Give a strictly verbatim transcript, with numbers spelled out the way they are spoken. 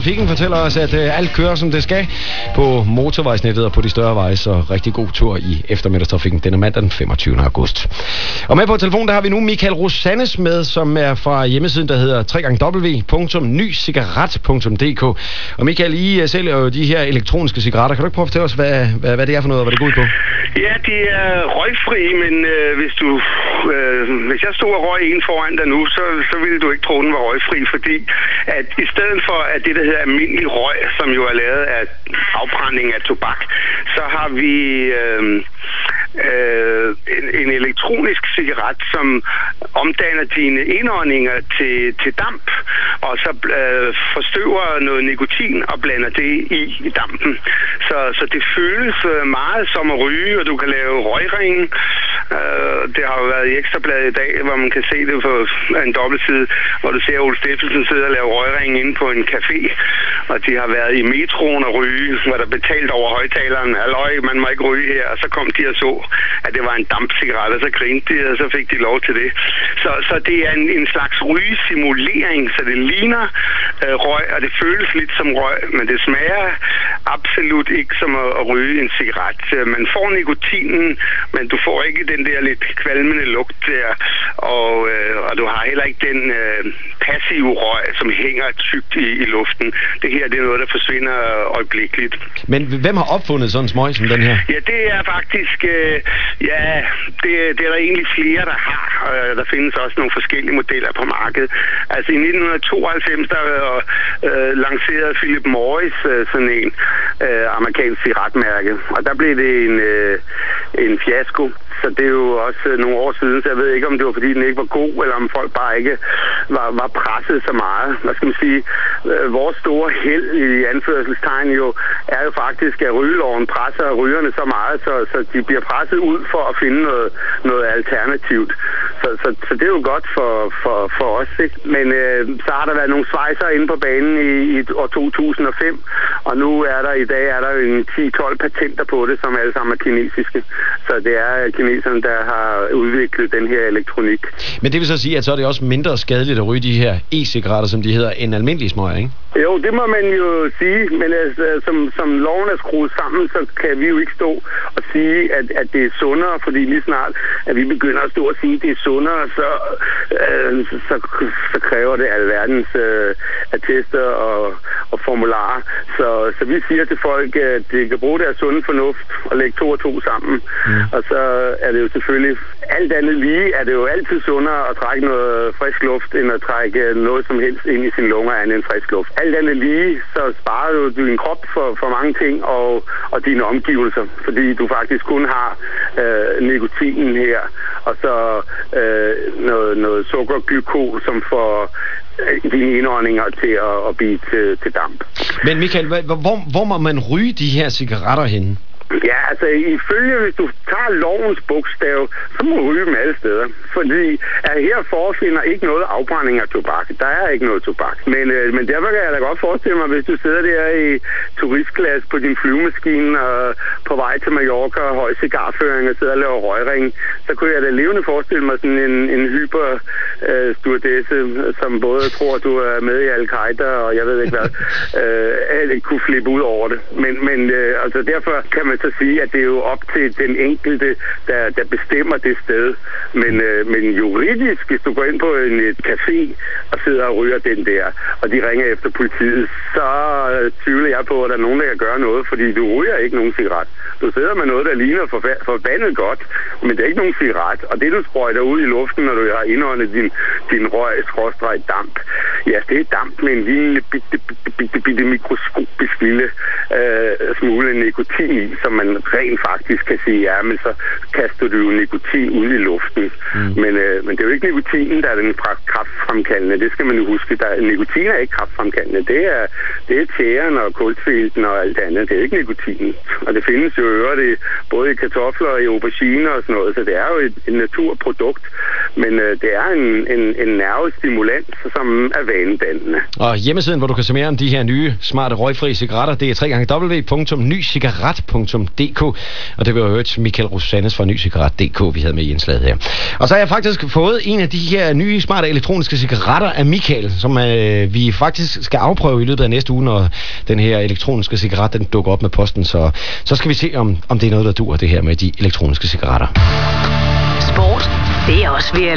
Trafikken fortæller os, at øh, alt kører, som det skal på motorvejsnettet og på de større veje, så rigtig god tur i eftermiddagstrafikken denne mandag den femogtyvende august. Og med på telefonen, der har vi nu Michael Rosannes med, som er fra hjemmesiden, der hedder w w w punktum ny cigaret punktum d k. Og Michael, I sælger jo de her elektroniske cigaretter. Kan du ikke prøve at fortælle os, hvad, hvad, hvad det er for noget, og hvad det går ud på? Ja, de er røgfri, men øh, hvis du øh, hvis jeg stod og røg en foran dig nu, så, så ville du ikke tro, den var røgfri, fordi at i stedet for at det, der hedder almindelig røg, som jo er lavet af afbrænding af tobak, så har vi øh, øh, en, en elektronisk cigaret, som omdanner dine indåndinger til, til damp, og så øh, forstøver noget nikotin og blander det i, i dampen. Så, så det føles meget som at ryge, og du kan lave røgringe. Uh, det har jo været i Ekstrabladet i dag, hvor man kan se det på en dobbeltside, hvor du ser Ole Steffensen sidde og lave røgringe inde på en café, og de har været i metroen og ryge, hvor der betalt over højtaleren, halløj, man må ikke ryge her, og så kom de og så, at det var en dampcigaret, og så grinte de, og så fik de lov til det. Så, så det er en, en slags rygesimulering, så det ligner uh, røg, og det føles lidt som røg, men det smager absolut ikke som at, at ryge en cigaret. Man får nikotinen, men du får ikke den der lidt kvalmende lugt der, og, øh, og du har heller ikke den øh, passive røg, som hænger tykt i, i luften. Det her, det er noget, der forsvinder øjeblikkeligt. Men hvem har opfundet sådan en smøg som den her? Ja, det er faktisk, øh, ja, det, det er der egentlig flere, der har. Øh, der findes også nogle forskellige modeller på markedet. Altså i nitten tooghalvfems, der øh, lancerede Philip Morris øh, sådan en øh, amerikansk cigaretmærke, og der blev det en, øh, en fiasko. Så det er jo også nogle år siden, så jeg ved ikke, om det var, fordi den ikke var god, eller om folk bare ikke var, var presset så meget. Hvad skal man sige? Vores store held i anførselstegn jo er jo faktisk, at rygeloven presser rygerne så meget, så, så de bliver presset ud for at finde noget, noget alternativt. Så, så, så det er jo godt for, for, for os, ikke? Men øh, så har der været nogle svejser inde på banen i, i år to tusind og fem, og nu er der i dag er der en ti tolv patenter på det, som alle sammen er kinesiske. Så det er kineserne, der har udviklet den her elektronik. Men det vil så sige, at så er det også mindre skadeligt at ryge de her e-cigaretter, som de hedder, end almindelige smøger, ikke? Jo, det må man jo sige, men altså, som, som loven er skruet sammen, så kan vi jo ikke stå og sige, at, at det er sundere, fordi lige snart, at vi begynder at stå og sige, at det er sundere, så, øh, så, så kræver det alverdens øh, attester og, og formularer. Så, så vi siger til folk, at de kan bruge deres sunde fornuft og lægge to og to sammen. Mm. Og så er det jo selvfølgelig, alt andet lige, er det jo altid sundere at trække noget frisk luft, end at trække noget som helst ind i sine lunger andet end frisk luft. Alt andet lige, så sparer du din krop for, for mange ting og, og dine omgivelser, fordi du faktisk kun har øh, nikotinen her, og så øh, noget, noget sukkerglykol, som får øh, dine indåndinger til at, at blive til, til damp. Men Michael, hvor, hvor må man ryge de her cigaretter henne? Ja, altså ifølge, hvis du tager lovens bogstav, så må du ryge dem alle steder. Fordi at her forefinder ikke noget afbrænding af tobak. Der er ikke noget tobak. Men, øh, men derfor kan jeg da godt forestille mig, hvis du sidder der i turistklasse på din flyvemaskine og på vej til Mallorca og høj cigarføring og sidder og laver røgring, så kunne jeg da levende forestille mig sådan en, en hyper øh, stewardesse, som både tror, du er med i Al-Qaida og jeg ved ikke hvad, øh, kunne flippe ud over det. Men, men øh, altså derfor kan man så sige, at det er jo op til den enkelte, der, der bestemmer det sted. Men, øh, men juridisk, hvis du går ind på en et café og sidder og ryger den der, og de ringer efter politiet, så øh, tvivler jeg på, at der er nogen, der kan gøre noget, fordi du ryger ikke nogen cigaret. Du sidder med noget, der ligner forfa- forbandet godt, men det er ikke nogen cigaret. Og det, du sprøjter ud i luften, når du har indåndet din, din røg, skråstreg damp, ja, det er damp med en lille, bitte, bitte, bitte, bitte mikroskopisk lille øh, smule nikotin i, som man rent faktisk kan sige, ja, men så kaster du jo nikotin ud i luften. Mm. Men, øh, men det er jo ikke nikotinen, der er den kraftfremkaldende. Det skal man jo huske. Der, nikotin er ikke kraftfremkaldende. Det er, det er tæren og kulsfilten og alt andet. Det er ikke nikotinen. Og det findes jo øvrigt både i kartofler og i auberginer og sådan noget, så det er jo et, et naturprodukt. Men øh, det er en, en, en nervestimulans, som er vanedannende. Og hjemmesiden, hvor du kan se mere om de her nye, smarte, røgfri cigaretter, det er w w w punktum ny cigaret punktum d k, og det var jo et Michael Rosannes fra ny cigaret punktum d k, vi havde med i indslaget her. Og så har jeg faktisk fået en af de her nye smarte elektroniske cigaretter af Michael, som øh, vi faktisk skal afprøve i løbet af næste uge, når den her elektroniske cigaret den dukker op med posten, så, så skal vi se, om, om det er noget, der duer, det her med de elektroniske cigaretter. Sport, det er også ved